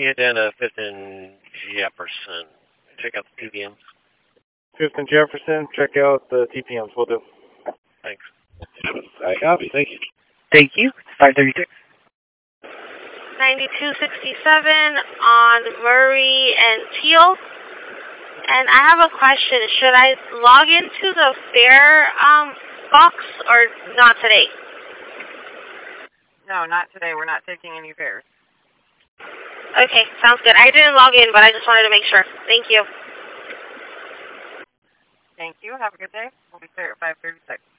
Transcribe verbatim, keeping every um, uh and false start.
And then uh, Fifth and Jefferson. Check out the T P Ms. Fifth and Jefferson, check out the T P Ms. We'll do. Thanks. I copy. Thank you. Thank you. five thirty-six. ninety-two sixty-seven on Murray and Teal. And I have a question. Should I log into the fare um, box or not today? No, not today. We're not taking any fares. Okay, sounds good. I didn't log in, but I just wanted to make sure. Thank you. Thank you. Have a good day. We'll be there at five thirty-six.